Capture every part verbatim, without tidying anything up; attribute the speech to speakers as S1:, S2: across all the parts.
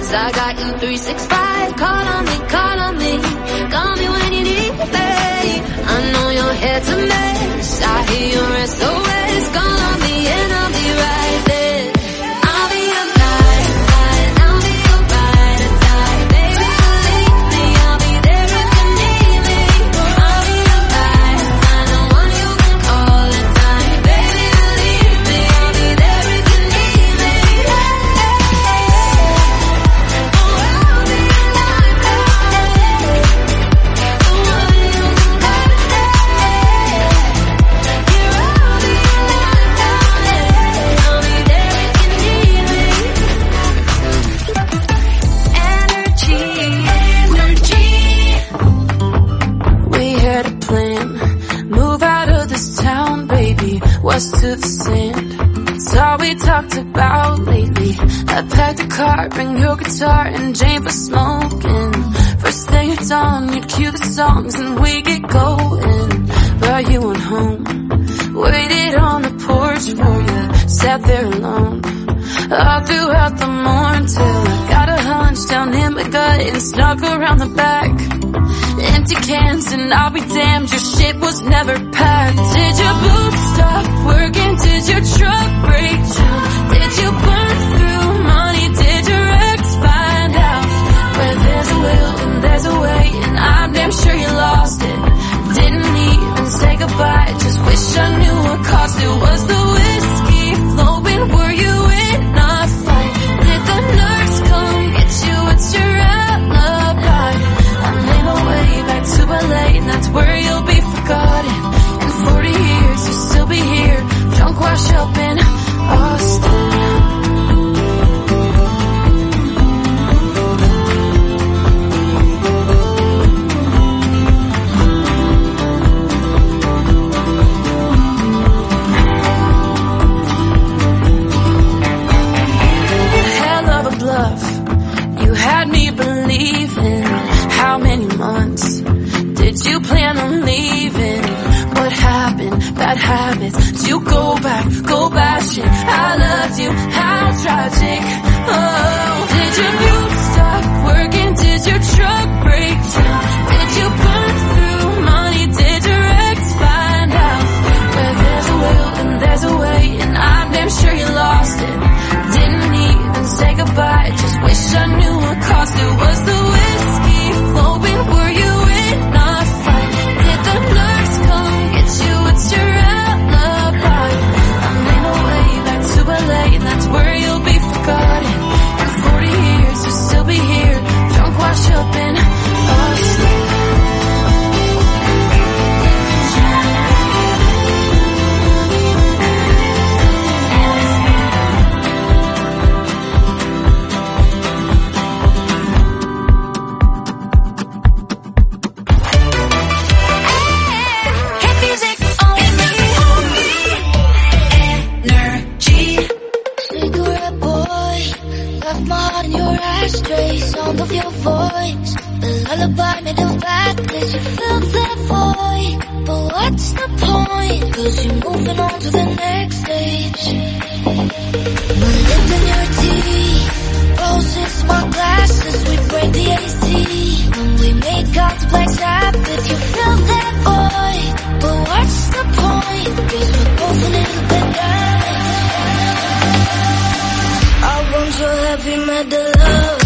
S1: 'cause I got you three sixty-five. Call on me, call on me, call me when you need me, babe. I know your head's a mess, I hear your S O S. Call on me and I'll be right there. I'll be your ride, ride, I'll be your ride or die. Baby, believe me, I'll be there if you need me. I'll be your ride, ride, the one you can call at night. Baby, believe me, I'll be there if you need me. Hey, hey, hey. Oh, I'll be your ride, ride, the one you can call at night. Yeah, I'll be your ride, ride, I'll be there if you need me. Energy, energy. We had a plan, move out of this town, baby, west to the sand. It's all we talked about lately. I packed a car, bring your guitar and Jane for smoking. First thing at dawn, you'd cue the songs and we get going. But you went home, waited on the porch for you, sat there alone all throughout the morning till I got a hunch down in my gut and snuck around the back. Empty cans and I'll be damned, your shit was never packed. Did your boots stop working? Did your truck break down? Did you burn through money? Did your ex find out? Where there's a will and there's a way, and I'm damn sure you lost it. Didn't even say goodbye, just wish I knew what cost it. Was the whiskey flowing? Were you in a fight? Did the nurse come get you? It's your alibi. I made my way back to L A, and that's where you'll be forgotten. In forty years, you'll still be here, drunk, wash up in Austin. Hell of a bluff, you had me believing. How many months did you plan on leaving? What happened? Bad habits. Did you go back, go bashing? I loved you, how tragic. Oh, did your boots stop working? Did your truck break down? Did you burn through money? Did your ex find out? Where there's a will and there's a way, and I'm damn sure you lost it. Didn't even say goodbye, just wish I knew what cost it. Was the whiskey flowing? Were you in a fight? Did the nurse come get you? It's your alibi. I made my way back to L A, and that's where you'll be forgotten. In forty years, you'll still be here, drunk, wash up in Austin. Sound of your voice, the lullaby made of bad, cause you filled that void. But what's the point? Cause you're moving on to the next stage. The lip in your teeth, roses, small glasses, we break the A C. When we make out the Black Sabbath, you fill that void. But what's the point? Cause we're both a little bit damaged. I want your heavy metal love.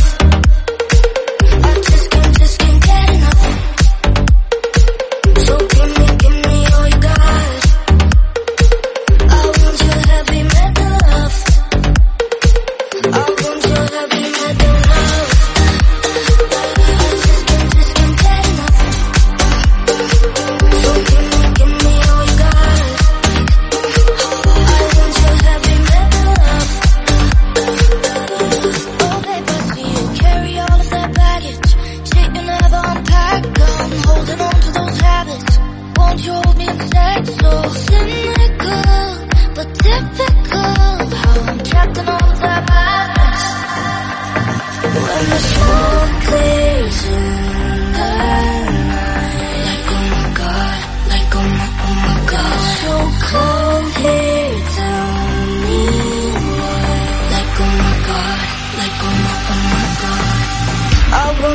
S1: Like, oh my God, like, oh my, oh my God.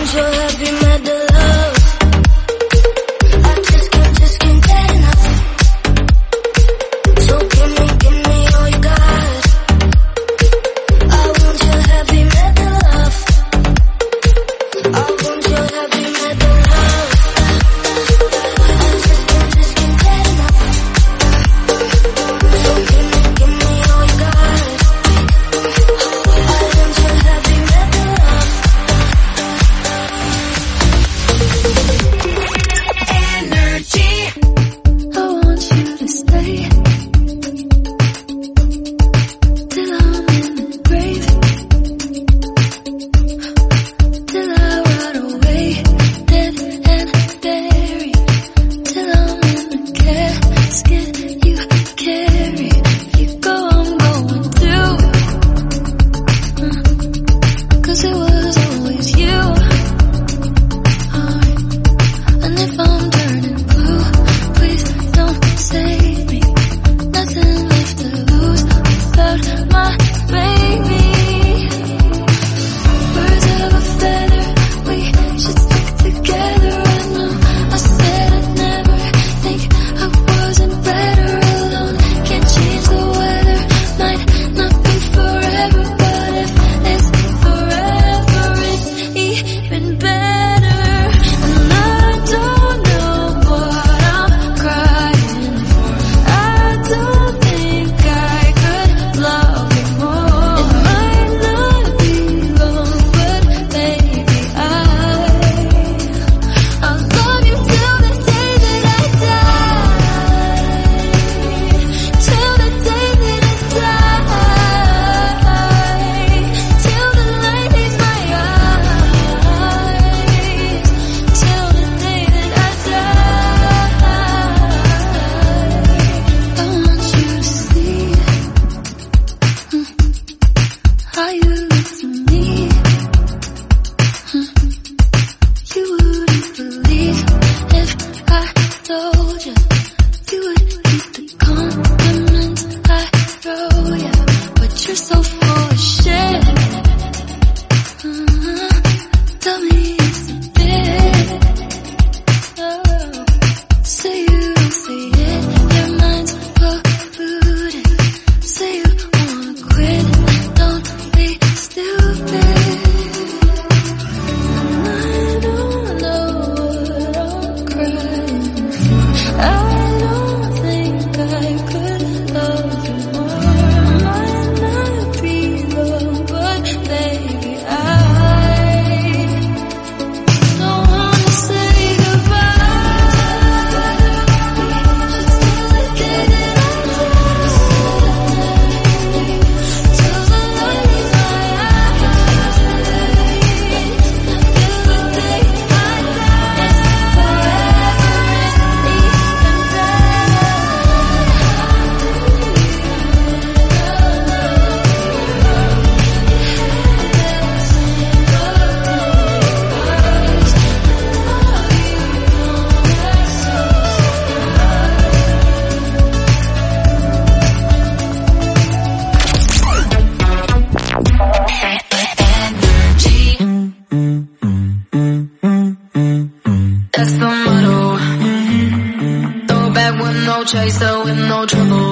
S1: chaser with no trouble.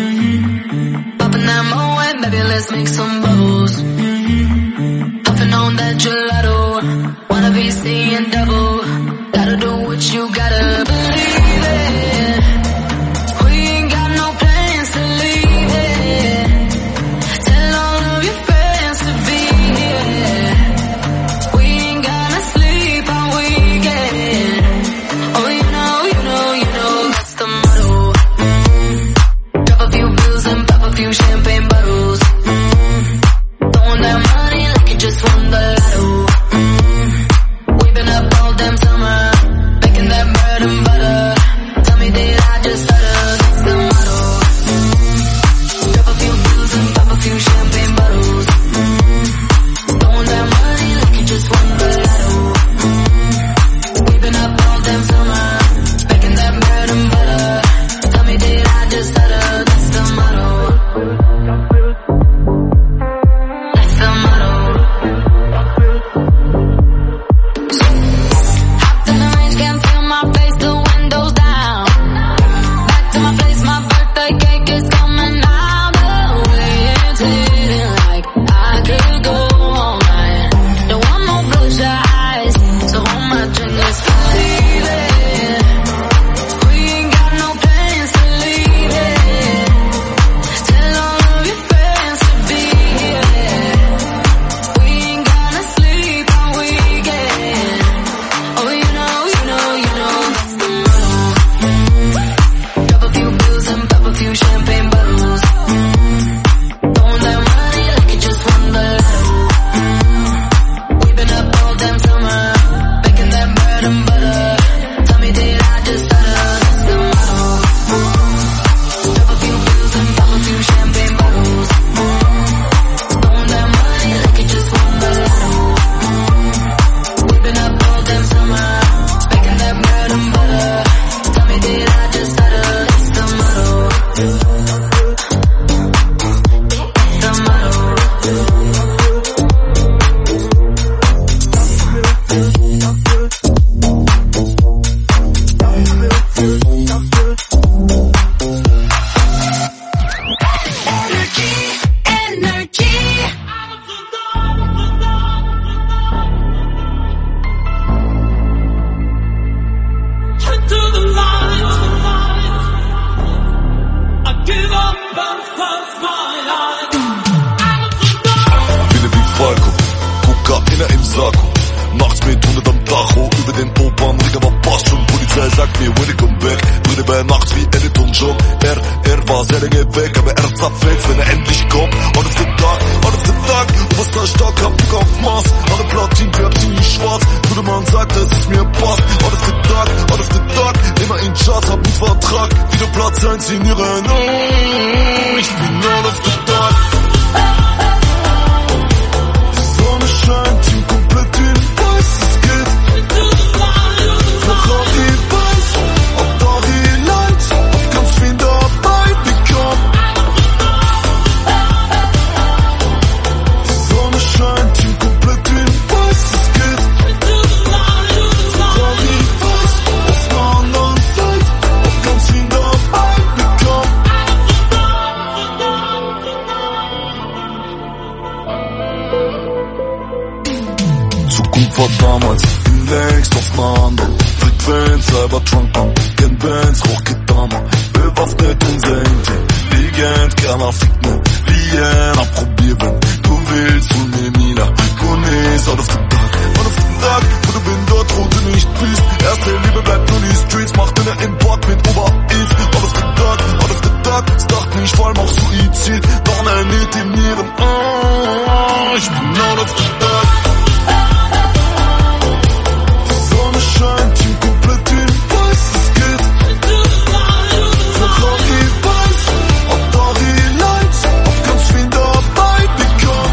S1: Popping that Moet, baby, let's make some bubbles. Puffing on that gelato, wanna be seeing double. Gotta do what you gotta believe it. We ain't got no plans to leave it. Tell all of your friends to be here. We ain't gonna sleep all weekend. Oh, you know, you know, you know, that's the motto. Mm-hmm. Drop a few bills and pop a few champagne bottles. Mm-hmm. Throwing that money like you just won the lotto. Mm-hmm. We've been up all damn summer, making that bread and butter.
S2: sagt mir, when I come back, dritte bei Nacht wie Elton John. Er, er war sehr lange weg, aber er zerfällt, wenn er endlich kommt. Out of the dark, out of the dark, Oberster stark, hab Bock auf Mars. Alle Platin, färbt ziemlich schwarz, gute Mann sagt, dass es mir passt. Out of the dark, out of the dark, immer in Charts, hab einen Vertrag, wieder Platz eins in ihren, oh, ich bin out of the dark. Die Sonne scheint, Team komplett in weiß, es geht. Ferrari weiß, Atari Light, hab ganz viel dabei bekommen. Die Sonne scheint, Team komplett in weiß, es geht. Ferrari weiß, auf der anderen Seite, hab ganz viel dabei bekommen. Zukunft war damals, bin längst auf einer anderen Frequenz, Cybertrunk, Gen Bands, Rocketdama, bewaffnet in Sainte, Legend, keiner fickt ne, Vienna, probier wenn du willst, hol mir Mina, Gunis, out of the dark, out of the dark, wo du bin dort, wo du nicht bist, erste Liebe bleibt nur die Streets, macht in der Import mit Ober-East, out of the dark, out of the dark, es dachte nicht, vor allem auch Suizid, noch eine Hit in ihren, oh, ich bin out of the dark. Scheint, Team komplett in weiß, es geht. Ferrari weiß, Atari Lights, hab ganz viel dabei bekommen.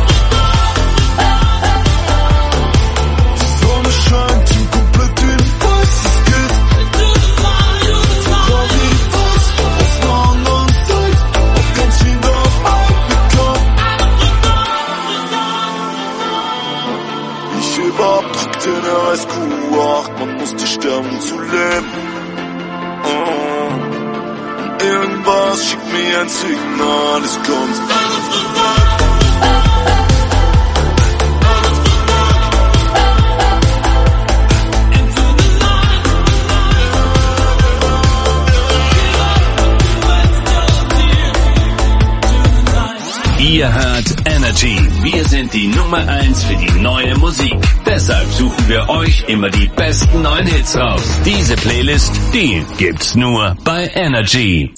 S2: Die Sonne scheint, Team komplett in weiß, es geht. Ferrari weiß, auf der anderen Seite, hab ganz viel dabei bekommen. Ich heb Abdruck in der Highschool. Man musste sterben, um zu leben. Oh. Irgendwas schickt mir ein Signal, es kommt.
S3: Ihr hört Energy. Wir sind die Nummer eins für die neue Musik. Deshalb suchen wir euch immer die besten neuen Hits raus. Diese Playlist, die gibt's nur bei Energy.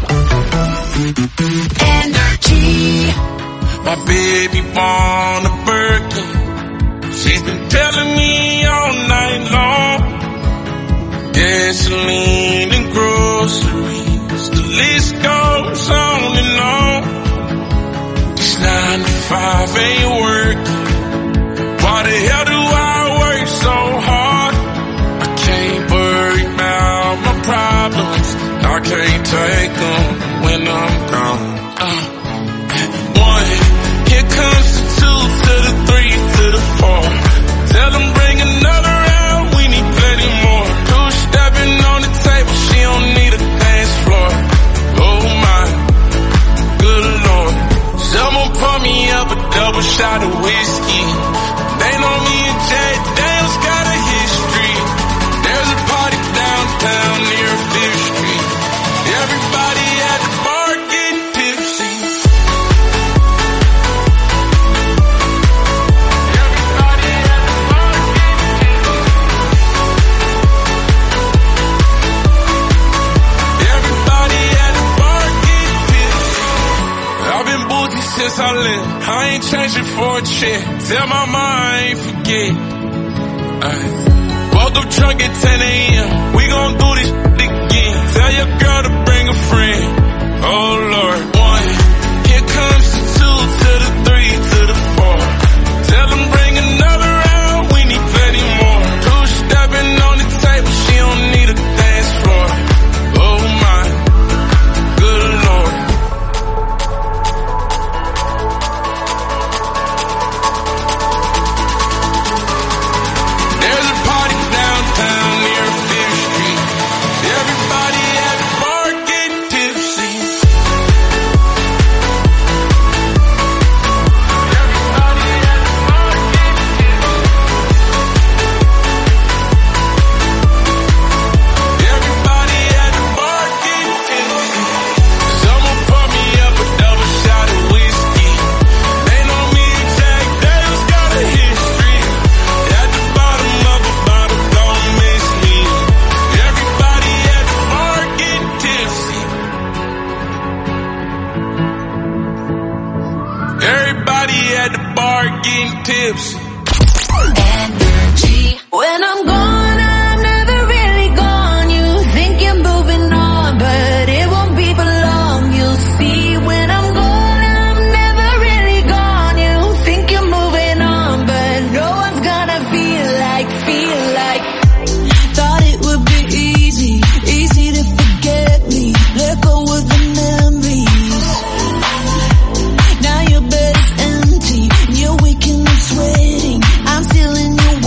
S4: Energy. My baby born a Birkin. She's been telling me all night long. Gasoline and groceries. The list goes on and on. Nine to five ain't working. Why the hell do I work so hard? I can't worry about my problems. I can't take them when I'm gone. Uh, one, here comes the two to the three to the four. Tell them bring another round, we need plenty more. Two stepping on the table, she don't need a dance floor. Oh my, good Lord. Someone pour me up a double shot of whiskey. They know me and Jay Daniels got a history. There's a party downtown near Fifth Street. Everybody at the bar getting tipsy. Everybody at the bar getting tipsy. Everybody at the bar getting tipsy. I've been boozy since I left. I ain't changing for a check. Tell my mom I ain't forget. Ay. Woke up drunk at ten a.m. We gon' do this shit again. Tell your girl to bring a friend. Oh Lord. One. Here comes the two to the three to the four. Tell them bring another round. We need plenty more. Two stepping on the table. She don't need a dance floor. Oh my. Good Lord. There's a party downtown near Fifth Street. Everybody at the bar getting tipsy.
S1: Energy. When I'm gone, I'm never really gone. You think you're moving on, but it won't be for long. You'll see when I'm gone, I'm never really gone. You think you're moving on, but no one's gonna feel like, feel like. Thought it would be easy, easy to forget me. Let go of the memories. Now your bed is empty, and you're waking up sweating. I'm still in your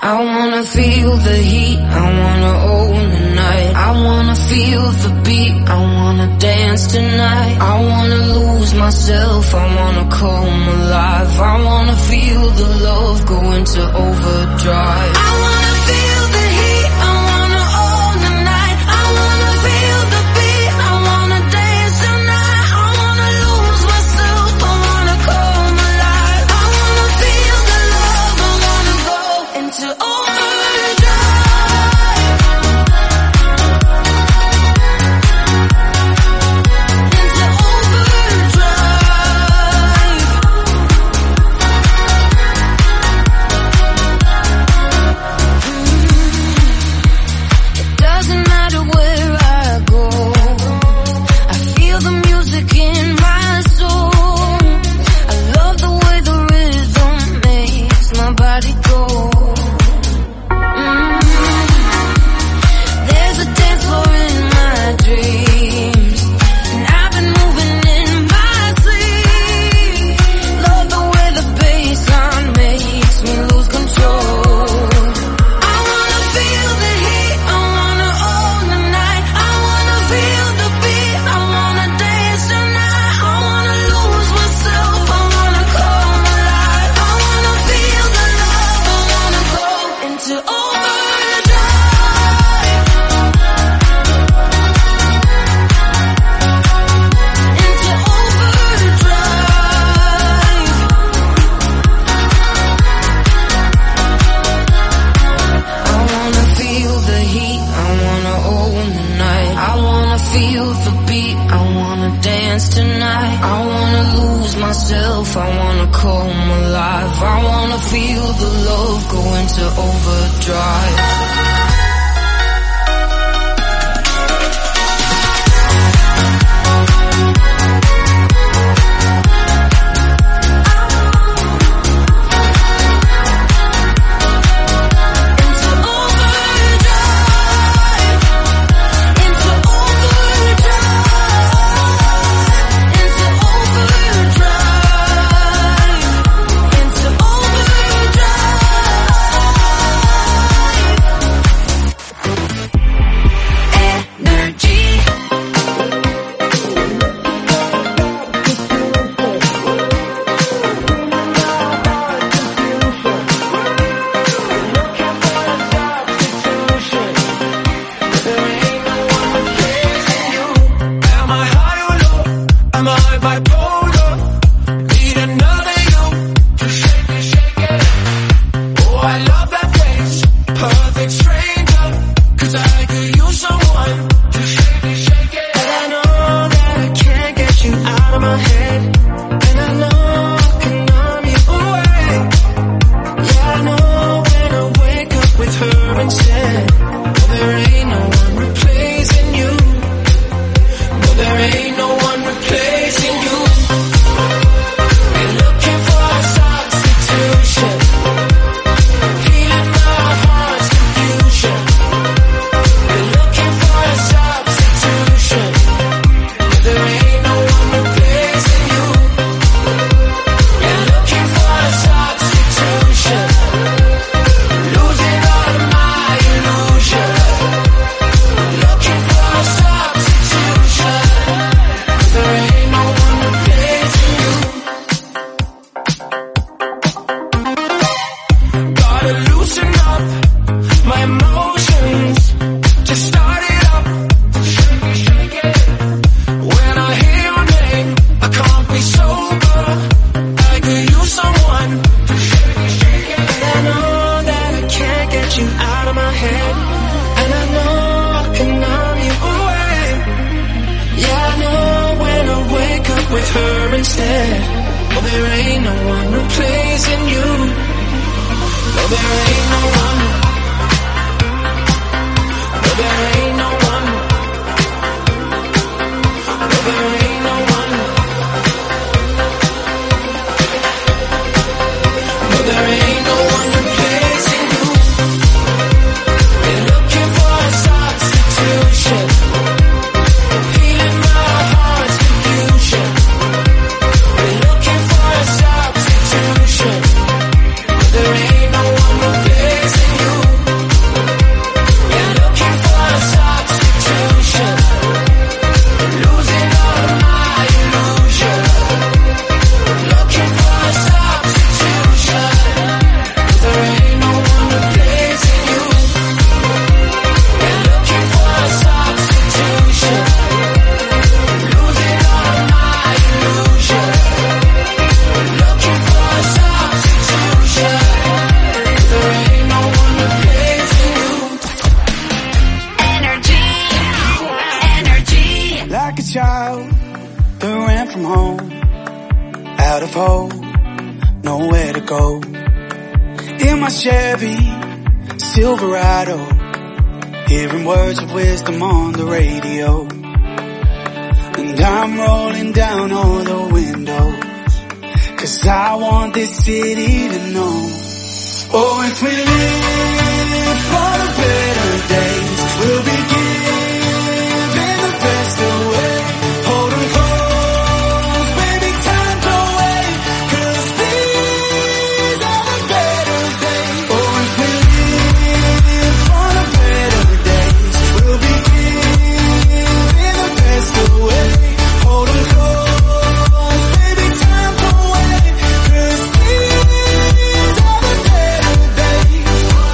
S1: I wanna feel the heat, I wanna own the night. I wanna feel the beat, I wanna dance tonight. I wanna lose myself, I wanna come alive. I wanna feel the love go into overdrive. I wanna feel the heat, I wanna own the night. I wanna feel the beat, I wanna dance tonight. I wanna lose myself, I wanna come alive. I wanna feel the love, I wanna go into overdrive.
S5: There ain't no one replacing out of hope, nowhere to go. In my Chevy Silverado, hearing words of wisdom on the radio. And I'm rolling down all the windows, 'cause I want this city to know. Oh, if we live for the better days, we'll be giving the best away. Hold 'em close, baby, time don't wait, 'cause these are the better days. Oh, if we live for the better days, we'll be giving the best away. Hold 'em close, baby, time don't wait, 'cause these are the better days.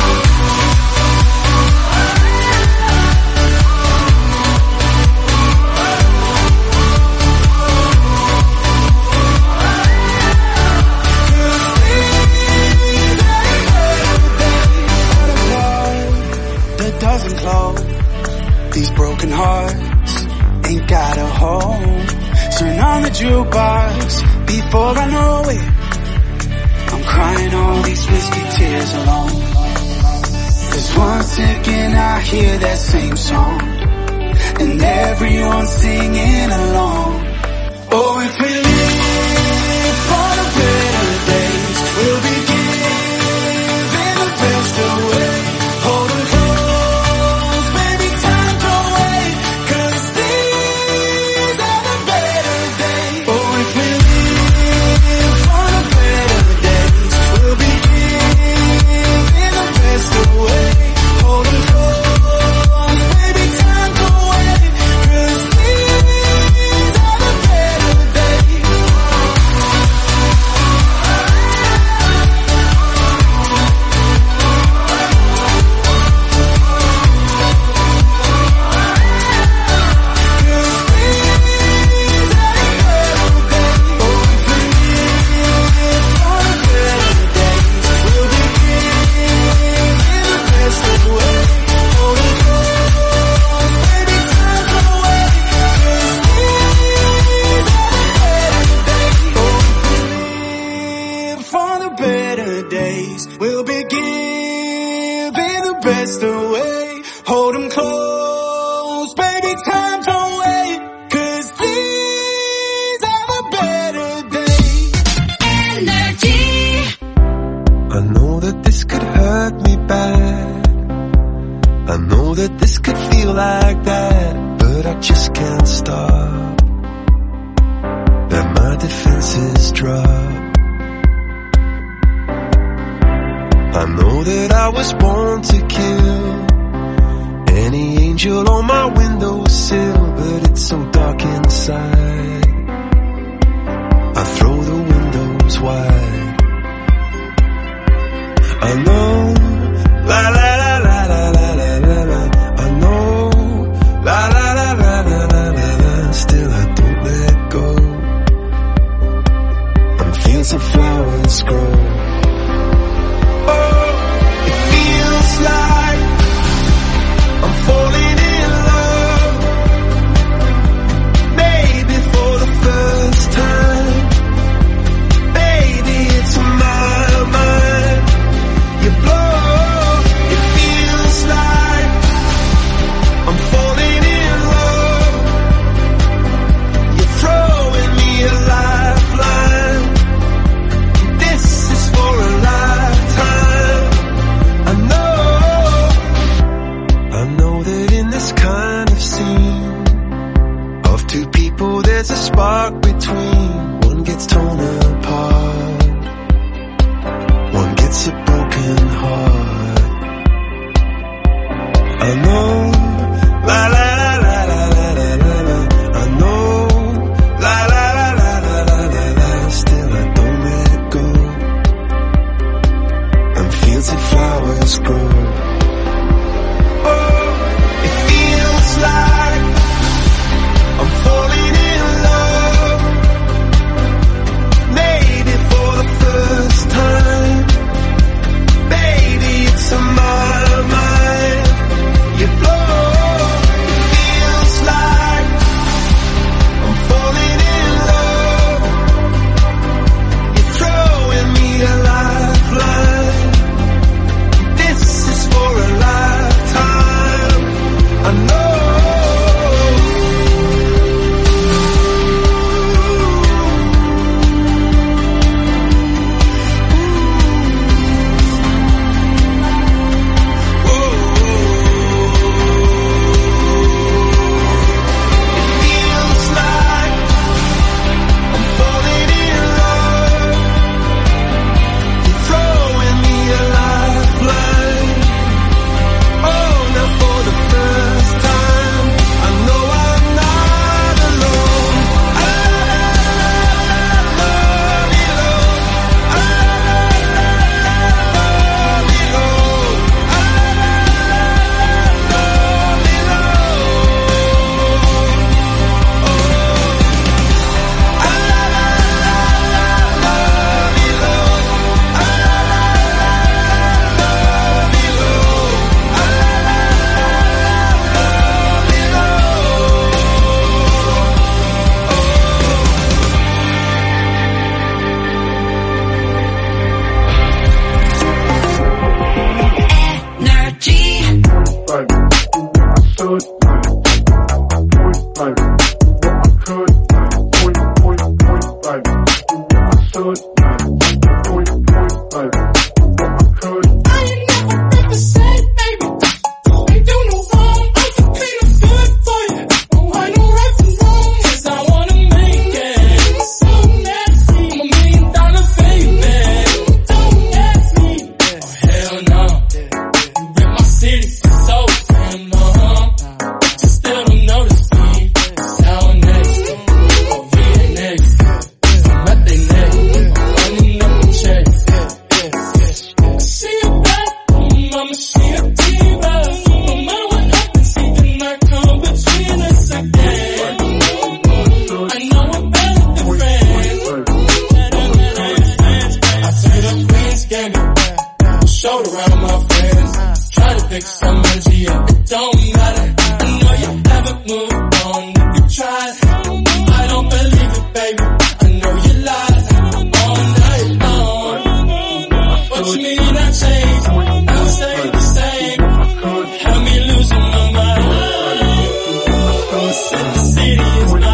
S5: That doesn't close. These broken hearts ain't got a home. Turn on the jukebox before I know it. I'm crying all these whiskey tears alone. 'Cause once again I hear that same song, and everyone's singing along. Oh, if we live for the better days, we'll be giving the best away. Hold 'em close, baby, time don't wait, 'cause these are the better days. Oh, if we live for the better days, we'll be giving the best away. Hold 'em close, baby, time don't wait, 'cause these are the better days. For the better days, we'll be giving the best away. Hold 'em close, baby, time don't wait, 'cause these are the better days.
S1: Energy.
S6: I know that this could hurt me bad. I know that this could feel like that, but I just can't stop. Let my defenses drop. I know that I was born to kill any angel on my windowsill, but it's so dark inside. I throw the windows wide. I know, la la la la la la la la la. I know, la la la la la la la la. Still I don't let go. I'm feeling some flowers grow. Oh, it feels like I'm falling in love. Maybe for the first time. Baby, it's my mind. You blow
S4: make some energy up. It don't matter. I know you haven't moved on. If you tried, I don't believe it, baby. I know you lied all night long. What you mean I changed? I stay the same. Have me losing my mind. City, city is mine.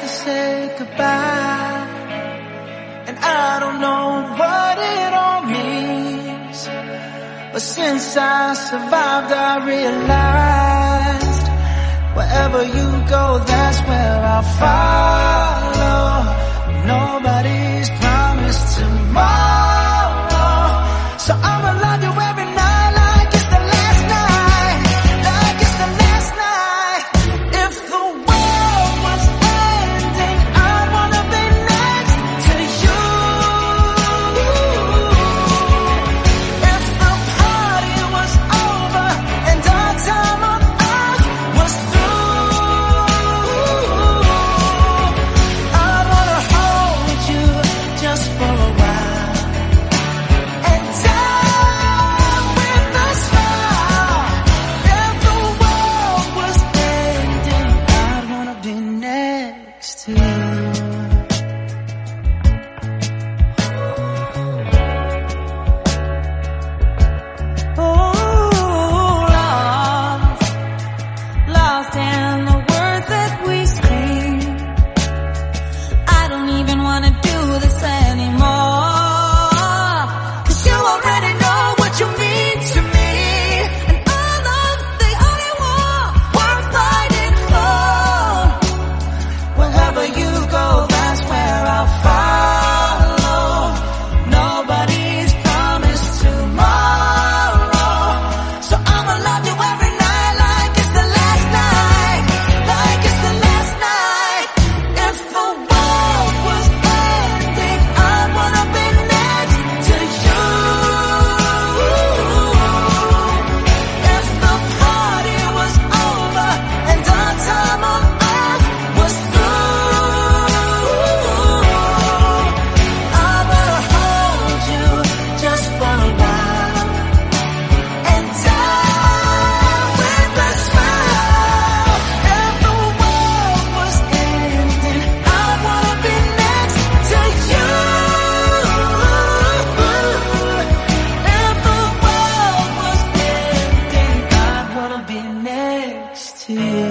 S7: And I don't know what it all means. since I survived, I realized wherever you go, that's where I'll follow. Nobody's promised tomorrow, so I'ma love you every night like it's the last night, like it's the last night. If the world was ending, I'd wanna be next to you. If the party was over and our time on earth was through, I'd wanna hold you just for a while and die with a smile. If the world was ending, I'd wanna be next to you. Oh, lost, lost in the words that we scream. I don't even wanna do this anymore, 'cause you already know what you mean to me, and all love's the only war worth fighting for. Wherever you go, that's where I'll follow. Nobody's promised tomorrow, so I'ma love you every night like it's the last night, like it's the last night. If the world was ending, I'd wanna be next to you. If the party was over and our time on earth was through, I better hold you just for a while and die with a smile. If the world was ending, I wanna be next to you. If the world was ending, I wanna be next to you.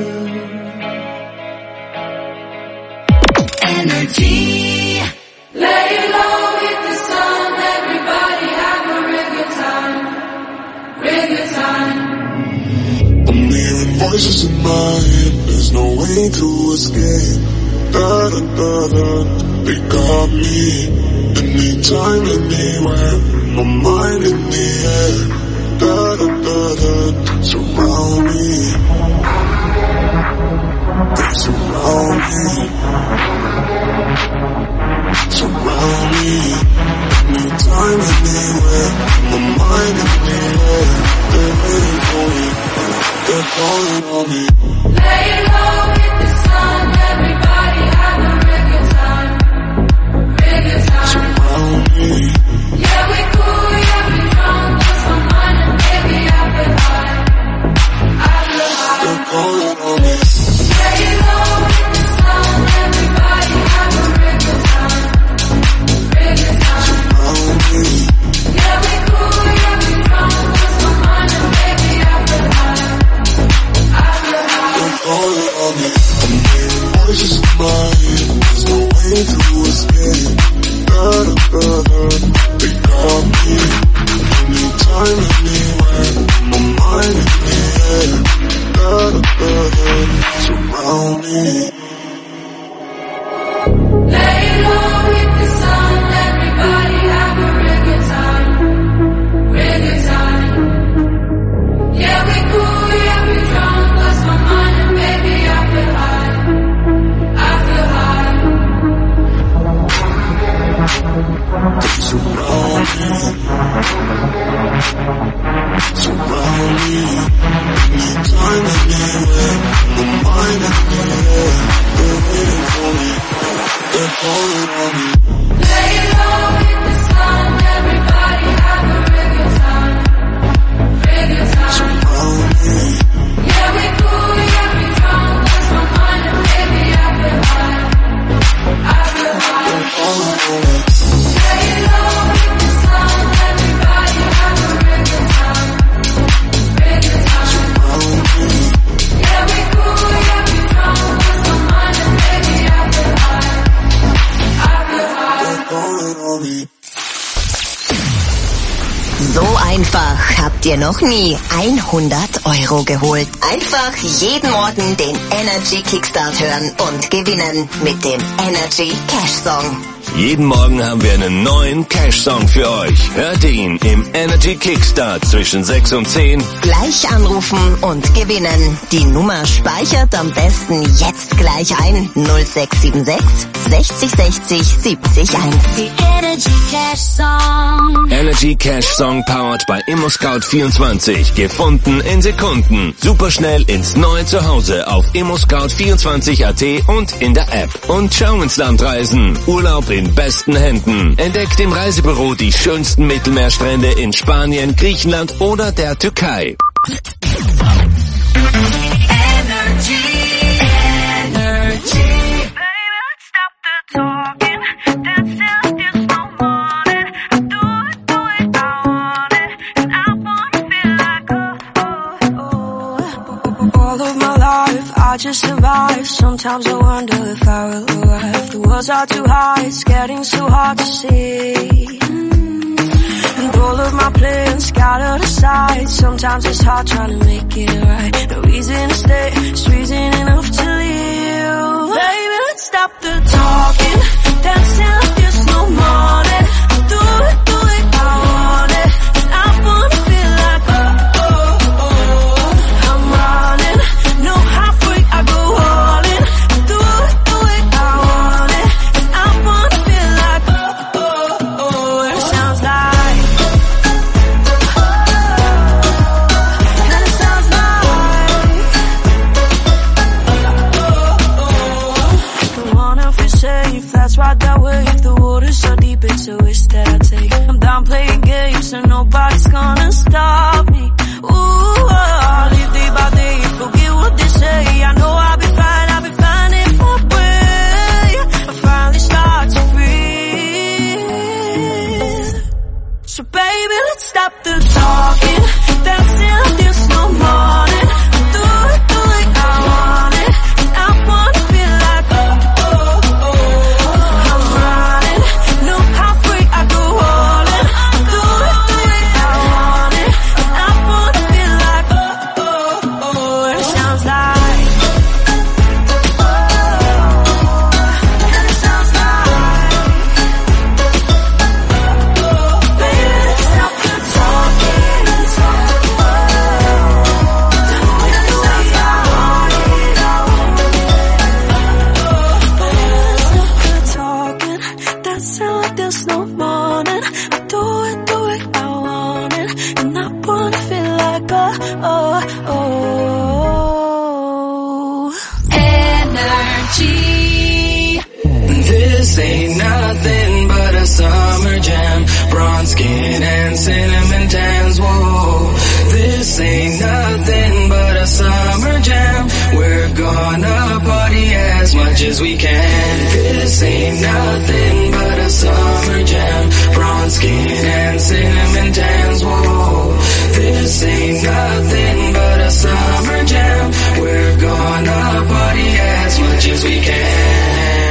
S7: Energy.
S1: Lay low, hit the sun, everybody have a real good time, real good time.
S2: I'm hearing voices in my head, there's no way to escape. Da da da da, they got me. Anytime, anywhere, my mind in the air. Da da da da, surround me. They surround me. Surround me. Anytime, anywhere, my mind in the air. They're waiting for me, they're calling on me.
S1: Lay low, hit the sun, everybody have a real good time, real good time.
S2: Surround me.
S1: Yeah, we cool, yeah, we drunk, lost my mind and baby I feel high, I feel high.
S2: They're calling on me.
S1: Lay low, hit the sun, everybody have a real good time, real good time.
S2: Surround me.
S1: Yeah, we cool, yeah, we drunk, lost my mind and baby I feel high, I feel high.
S2: They're calling on me. I'm hearing voices in my head, there's no way to escape. Da da da da, they got me. Anytime, anywhere, my mind in the air. Da da da da, surround me.
S1: Lay low, hit the sun, everybody have a real good time, real good time. Yeah, we cool, yeah, we drunk, lost my mind and baby I feel high, I feel high.
S2: Surround me. Surround me. Anytime, anywhere, my mind in the air. They're waiting for me, they're calling on me.
S1: Lay low, hit the sun, everybody have a real good time, real good time.
S2: Surround me.
S1: Yeah, we cool, yeah, we drunk, lost my mind and baby I feel high, I feel high.
S2: They're calling on me.
S1: Lay low, hit the sun, everybody have a real good time, real good time.
S2: Surround me.
S1: Yeah, we cool, yeah, we drunk, lost my mind and baby I feel high, I feel high.
S2: They're calling on me.
S8: So einfach habt ihr noch nie hundert Euro geholt. Einfach jeden Morgen den Energy Kickstart hören und gewinnen mit dem Energy Cash Song.
S3: Jeden Morgen haben wir einen neuen Cash-Song für euch. Hört ihn im Energy Kickstart zwischen sechs und zehn.
S8: Gleich anrufen und gewinnen. Die Nummer speichert am besten jetzt gleich ein. null sechs sieben sechs sechzig sechzig siebzig eins.
S1: Die Energy Cash Song.
S3: Energy Cash Song powered by ImmoScout vierundzwanzig. Gefunden in Sekunden. Superschnell ins neue Zuhause auf immoscout vierundzwanzig Punkt at und in der App. Und schau ins Land reisen. Urlaub in besten Händen. Entdeckt im Reisebüro die schönsten Mittelmeerstrände in Spanien, Griechenland oder der Türkei.
S1: Energy, energy. Baby, let's stop the talking. Dance till there's no morning. I do it the way I want it. And I wanna feel like oh, oh, oh. All of my life I just survive. Sometimes I wonder if I will arrive. The walls are too high, it's getting so hard to see. And all of my plans scattered aside. Sometimes it's hard trying to make it right. No reason to stay, it's reason enough to leave. Baby, let's stop the talking. Dancing like there's no morning. Do it the way I want it. And I wanna feel like oh, oh, oh. I'm running, no halfway, I go all in. Do it the way I want it. And I wanna feel like oh, oh, oh. And it sounds like and it sounds like don't wanna feel safe, that's right that way. If the water's so deep, it's a risk that I take. I'm done playing games and nobody's gonna stop me. Ooh, I'll live day by day, forget what they say. I know I'll be fine, I'll be fine in my way. I finally start to breathe. So baby, let's stop the talking. Dancing like there's no morning. Do it the way I want it. And I wanna feel like oh, oh, oh. I'm running, no halfway, I go all in. Do it the way I want it. And I wanna feel like oh, oh, oh. And it sounds like oh, and it sounds like oh, baby, let's stop the talking. Do it the way I want it. Let's stop the talking. Dancing like there's no morning. I do it the way I want it. And I wanna feel like oh, oh, oh. Energy.
S9: This ain't nothing but a summer jam. Bronze skin and cinnamon tans, whoa. This ain't nothing but a summer jam. We're gonna party as much as we can. This ain't nothing but a summer jam. Bronze skin and cinnamon tans, whoa. This ain't nothing but a summer jam. We're gonna party as much as we can.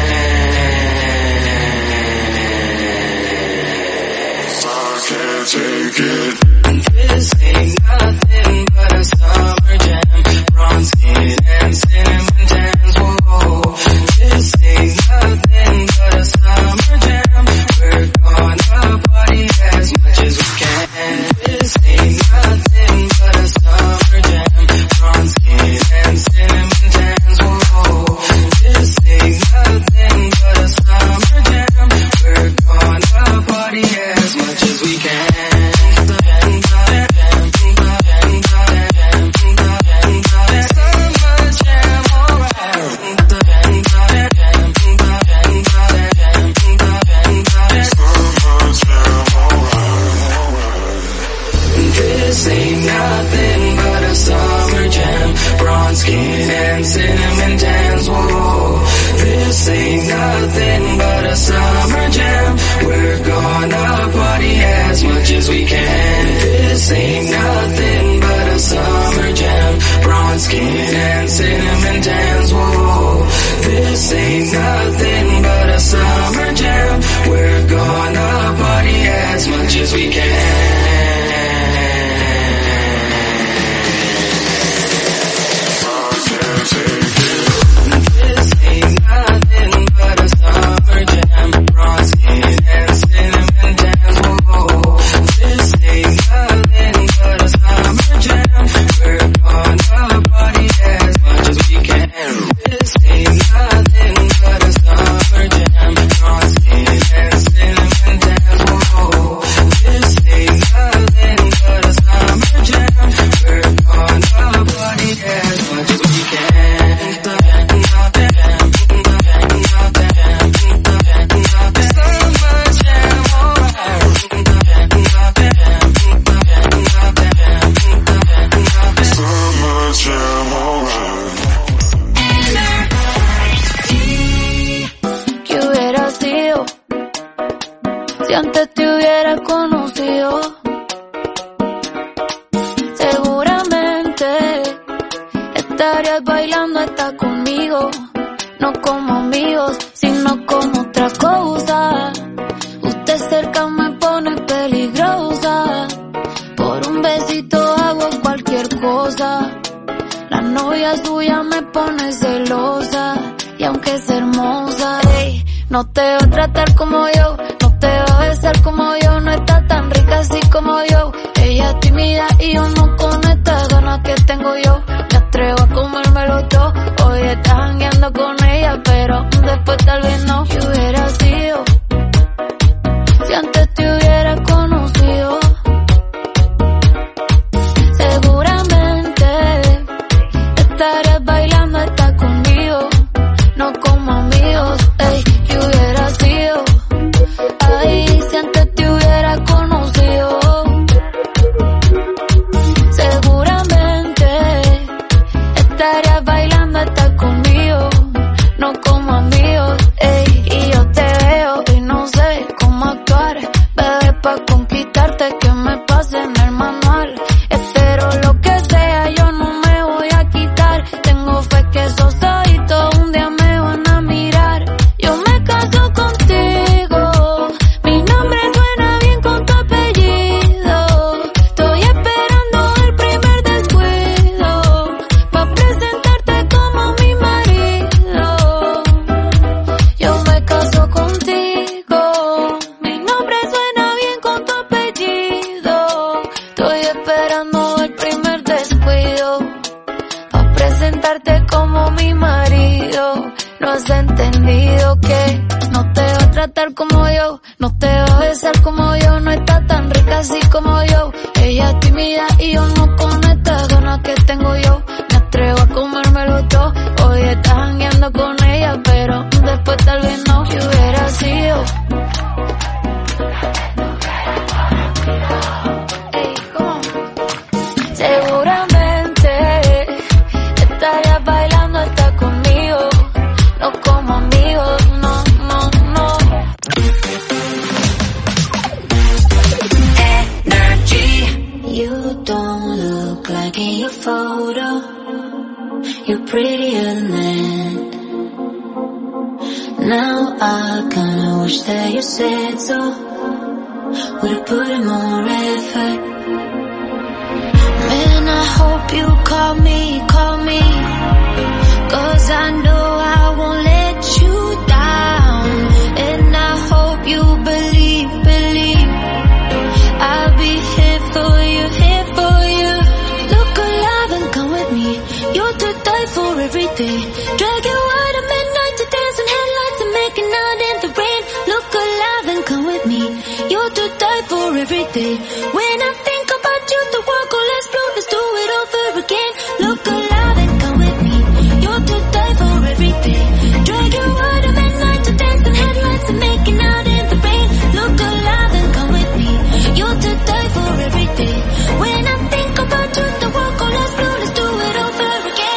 S2: Take it.
S9: This ain't nothing but a summer jam. Bronze skin and cinnamon tans, whoa. This ain't nothing but a summer jam. We're gonna party as much as we can. This ain't nothing but a summer jam. Bronze skin and cinnamon tans, whoa. This ain't nothing but a summer jam. We're gonna party as much as we can. This ain't nothing but a summer jam. Bronze skin and cinnamon tans, whoa. This ain't nothing but a summer jam. We're gonna party as much as we can. This ain't nothing but a summer jam. Bronze skin and cinnamon tans, whoa. This ain't nothing but a summer jam. We're gonna party as much as we can.
S1: estarías bailando está conmigo. No como amigos, sino como otra cosa. Usted cerca me pone peligrosa. Por un besito hago cualquier cosa. La novia suya me pone celosa. Y aunque es hermosa, ey, no te va a tratar como yo, no te va a besar como yo, no está tan rica así como yo. Ella es tímida y yo no con estas ganas que tengo yo. Me atrevo a comérmelo todo. Hoy estás jangueando con ella, pero después tal vez no. ¿Qué hubiera sido si antes te hubiera conocido? Seguramente estarías bailando hasta conmigo. No como amigos, ey, ¿qué hubiera sido? Ay, si antes te hubiera conocido. Seguramente estarías bailando hasta conmigo. No como amigos, ey, y yo te veo y no sé cómo actuar. Bebé, pa' conquistarte que me pase en el manual. Espero lo que sea, yo no me voy a quitar. Tengo fe que esos ojitos un día me van a mirar. Yo me caso contigo, mi nombre suena bien con tu apellido. Estoy esperando el primer descuido pa' presentarte como mi marido. Yo me caso contigo, mi nombre suena bien con tu apellido. Estoy esperando el primer descuido pa' presentarte como mi marido. No has entendido que no te va a tratar como yo, no te va a besar como yo, no está tan rica así como yo. Ella es tímida y yo no con estas ganas que tengo yo. Me atrevo a comérmelo todo. Hoy estás jangueando con ella, pero después tal vez no. ¿Qué hubiera sido? Ey, ¿cómo? Seguramente estarías bailando hasta conmigo. No como amigos, no, no, no.
S10: Energy. You don't look like in your photo. You're prettier than that. Now I kinda wish that you said so. Would've put in more effort.
S1: Man, I hope you call me, call me, 'cause I know I won't let you down. And I hope you believe, believe I'll be here for you, here for you. Look alive and come with me. You're to die for every day. Drag you out at midnight to dance in headlights and making out in the rain. Look alive and come with me. You're to die for every day. When I think about you, the world go let's blow, let's do it over again. Look alive and come with me. You're to die for every day. Drag you out at midnight to dance in headlights and making out in the rain. Look alive and come with me. You're to die for every day. When I think about you, the world go let's blow, let's do it over again.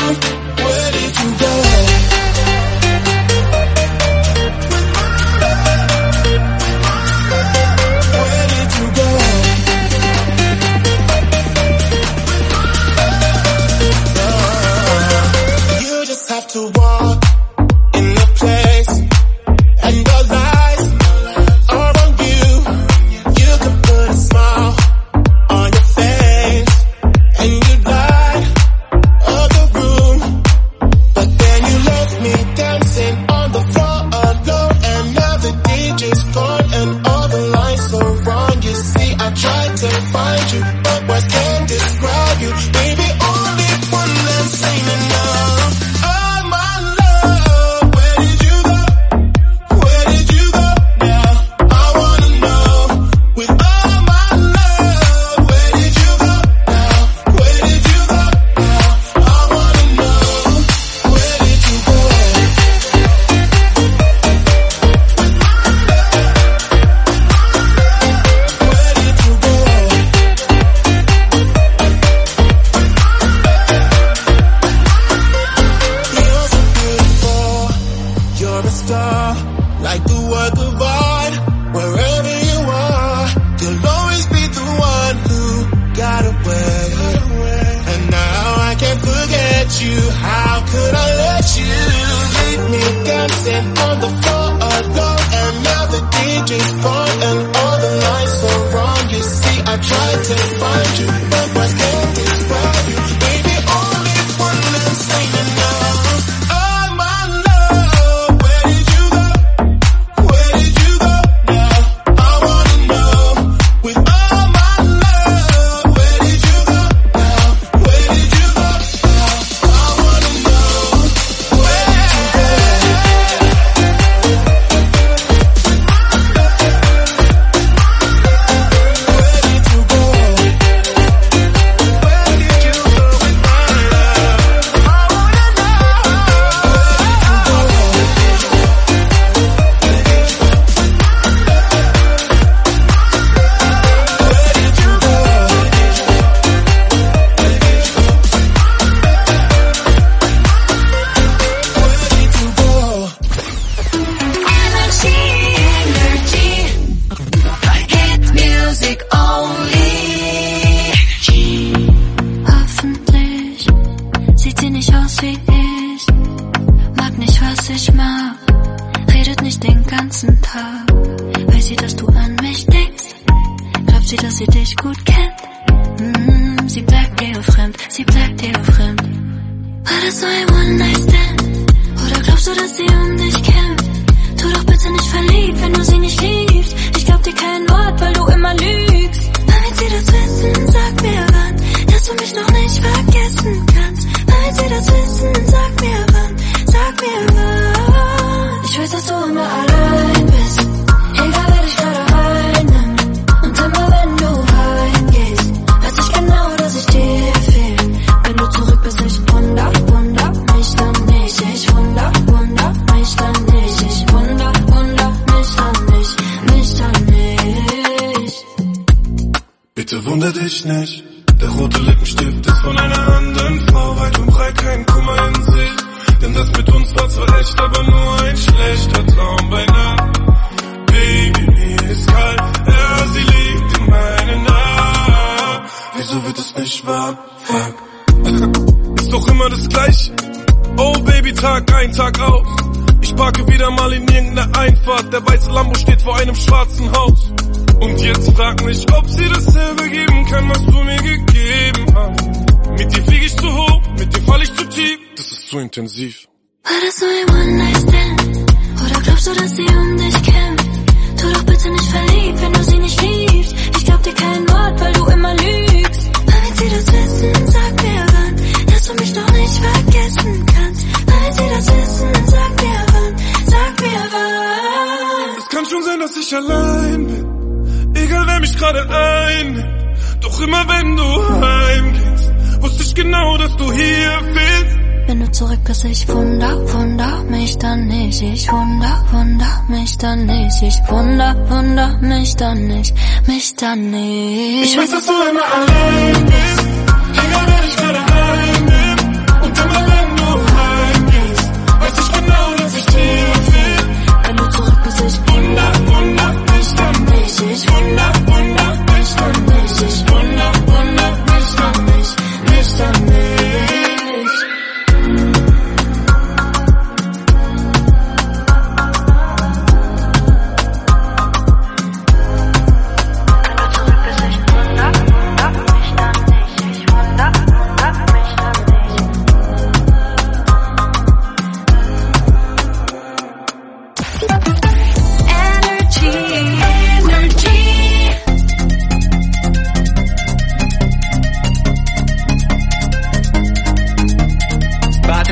S11: Where did you go? Where did you go? Oh, you just have to walk in the place, and your lies are on you. You can put a smile on your face, and you light up the room, but then you left me dancing on the floor alone, and now the D J's gone and all the lines so wrong. You see, I tried to find you, but words can't describe you. Baby, only one that's saying enough. Oh my love, where did you go? Where did you go now? I wanna know. With all my love, where did you go now? Where did you go now? I wanna know. Where did you go? Where did you go? You're so beautiful, you're a star, like the work of art. Wherever you are, you'll always be the one who got away. And now I can't forget you. How could I let you leave me dancing on the floor alone? And now the D J's gone and all the lights so wrong. You see, I tried to find you, but words can't describe you. Baby, only one that's saying enough. Oh my love, where did you go? Where did you go now? I wanna know. With all my love, where did you go now? Where did you go now? I wanna know. Where did you go? Where did you go? Where did you go with my love? I wanna know. Where did you
S1: Energy, energy. Hit music only. Hoffentlich sieht sie nicht aus wie ich. Mag nicht, was ich mag. Redet nicht den ganzen Tag. Weiß sie, dass du an mich denkst? Glaubt sie, dass sie dich gut kennt? Mm, sie bleibt dir fremd, sie bleibt dir fremd. War das so ein One-Night-Stand? Oder glaubst du, dass sie um dich kämpft? Tu doch bitte nicht verliebt, wenn du sie nicht liebst. Ich glaub dir kein Wort, weil du immer lügst. Wann wird sie das wissen? Sag mir wann, dass du mich noch nicht vergessen kannst. Wann wird sie das wissen? Sag mir wann, sag mir wann. Ich weiß, dass du immer allein bist, egal wer dich gerade einnimmt. Und immer wenn du heimgehst, weiß ich genau, dass ich dir fehl. Wenn du zurück bist, ich wunder, wunder mich dann nicht. Ich wunder, wunder mich dann nicht. Ich wunder, wunder mich dann nicht, mich dann nicht.
S11: Bitte wunder dich nicht, der rote Lippenstift ist von einer anderen Frau. Weit und breit kein Kummer in sich, denn das mit uns war zwar echt, aber nur ein schlechter Traum beinahe. Baby, mir ist kalt, ja, sie liegt in meinen Armen. Wieso wird es nicht warm? Fuck. Ist doch immer das Gleiche. Oh Baby, Tag ein, Tag aus. Ich parke wieder mal in irgendeiner Einfahrt. Der weiße Lambo steht vor einem schwarzen Haus. Und jetzt frag mich, ob sie dasselbe geben kann, was du mir gegeben hast. Mit dir flieg ich zu hoch, mit dir fall ich zu tief. Das ist zu intensiv.
S1: War das so ein One-Night-Stand? Oder glaubst du, dass sie um dich kämpft? Tu doch bitte nicht verliebt, wenn du sie nicht liebst. Ich glaub dir kein Wort, weil du immer lügst. Wann wird sie das wissen? Sag mir wann, dass du mich noch nicht vergessen kannst. Wann wird sie das wissen? Sag mir wann, sag mir wann.
S11: Es kann schon sein, dass ich allein bin, egal wer mich gerade einnimmt. Doch immer wenn du heimgehst, wusste ich genau, dass du hier bist.
S1: Wenn du zurück bist, ich wunder, wunder mich dann nicht. Ich wunder, wunder mich dann nicht. Ich wunder, wunder mich dann nicht, mich dann nicht.
S11: Ich weiß, dass du immer allein bist, egal wer dich gerade einnimmt. Und immer wenn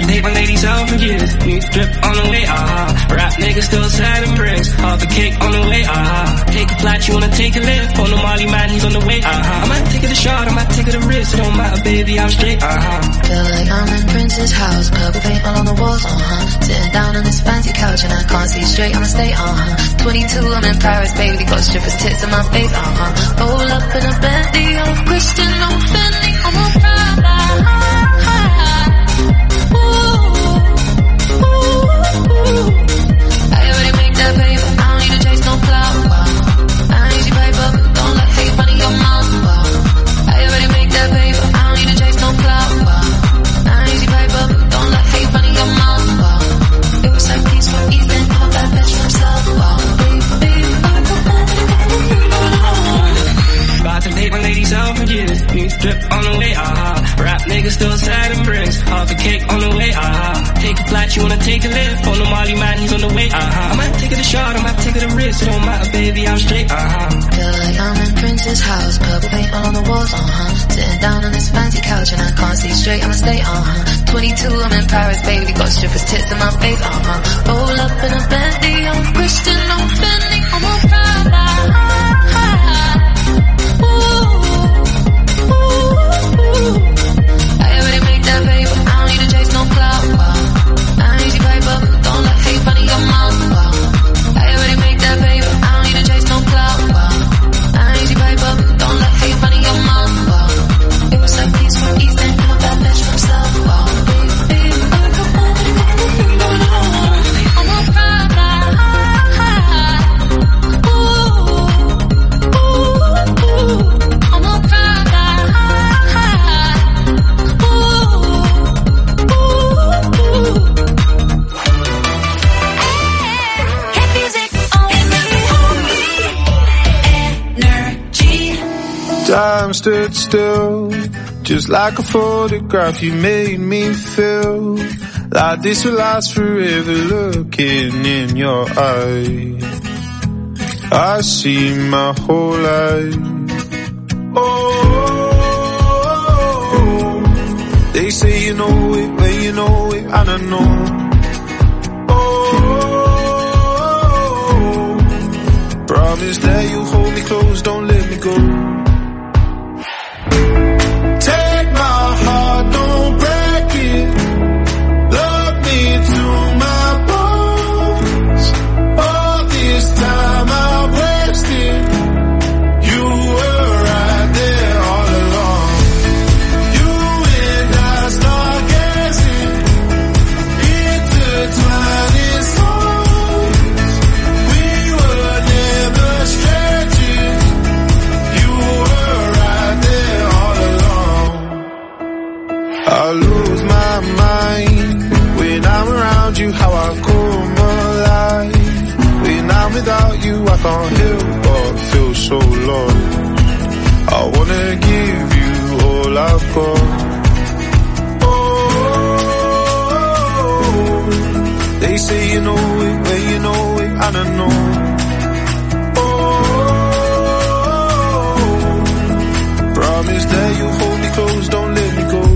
S9: take my ladies out for years. New drip on the way, ah. Rap niggas still sad and bricks. Half the cake on the way, ah. Take a flight, you wanna take a lift. On the Molly man, he's on the way, ah. I might take it a shot, I might take it a risk. It don't matter, baby, I'm straight, ah.
S10: Feel like I'm in Prince's house, purple paint all on the walls, uh-huh. Sitting down on this fancy couch and I can't see straight, I'ma stay, uh-huh. twenty-two, I'm in Paris, baby, got strippers' tits in my face, uh-huh. Roll up in a Bentley, I'm Christian, I'm Fendi, I'm a Prada. Ooh, ooh, ooh. I already make that paper, I don't need to chase no clout, wow. I need you paper, don't let hate run in your mouth, wow. I already make that paper, I don't need to chase no clout, wow. I need you paper, don't let hate run in your mouth, wow. It was like peace from East End, I'm a bad bitch from South, wow.
S9: About to take my ladies out for years. New drip on the way, ah. Rap niggas still sad and bricks. Half the cake on the way, ah. Take a flight, you wanna take a lift. On the Molly man, he's on the way, ah. I might take it a shot, I might take it a risk. It don't matter, baby, I'm straight, ah.
S10: Feel like I'm in Prince's house, purple paint all on the walls, uh-huh. Sitting down on this fancy couch and I can't see straight, I'ma stay, uh-huh. twenty-two, I'm in Paris, baby, got strippers' tits in my face, uh-huh. Roll up in a Bentley, I'm Christian, I'm Fendi, I'm a Prada. Ooh, ooh, ooh. I already make that paper, I don't need to chase no clout, wow. I need you paper, don't let hate run in your mouth, wow. I already make that paper, I don't need to chase no clout, wow. I need you paper, don't let hate run in your mouth, wow. It was like peace from East End, I'm a bad bitch from South, wow. Baby, I'm a Prada.
S12: Time stood still, just like a photograph. You made me feel like this will last forever. Looking in your eyes, I see my whole life. Oh, they say you know it, but you know it, and I know. Oh, promise that you'll hold me close, don't let me go. Take my heart, don't break it. Love me to my bones. All this time I've wasted. You were right there all along. You and I start guessing, intertwining souls. We were never strangers. You were right there all along. I lose my mind when I'm around you, how I come alive. When I'm without you, I can't help but feel so lost. I wanna give you all I've got. Oh, they say you know it, but you know it, and I know. Oh, promise that you'll hold me close, don't let me go.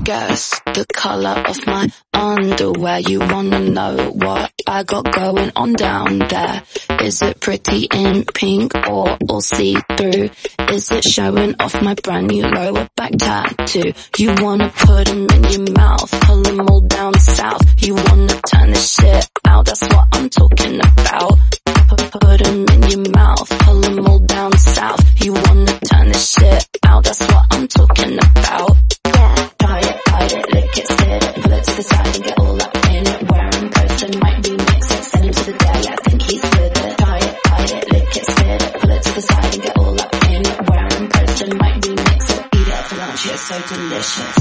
S1: guess the color of my underwear? You wanna know what I got going on down there? Is it pretty in pink or all see-through? Is it showing off my brand new lower back tattoo? You wanna put 'em in your mouth, pull 'em all down south. You wanna turn this shit out, that's what I'm talking about. Put 'em in your mouth, pull 'em all down south. You wanna turn this shit out, that's what I'm talking about. Yeah, try it, bite it, lick it, spit it, pull it to the side and get all up in it. Where I'm posted might be mixed it, send him to the day, I think he's with it. Try it, bite it, lick it, spit it, pull it to the side and get all up in it. Where I'm posted might be mixed it, eat it for lunch, it's so delicious.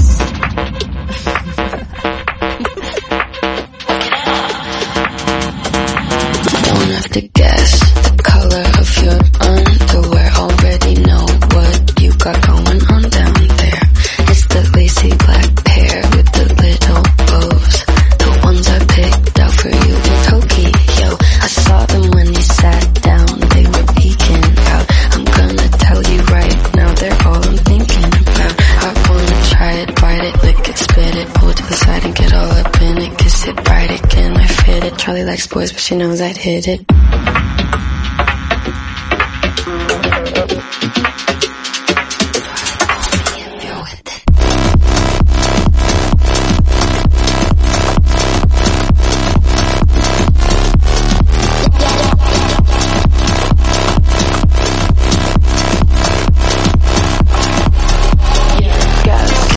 S1: Don't have to guess the color of your underwear. Already know what you got going on down there. It's the lacy black pair with the little bows, the ones I picked out for you in Tokyo. I saw them when you sat down, they were peeking out. I'm gonna tell you right now, they're all I'm thinking about. I wanna try it, bite it, lick it, spit it, pull it to the side and get all up in it. Kiss it, ride it, can I fit it? Charlie likes boys, but she knows I'd hit it.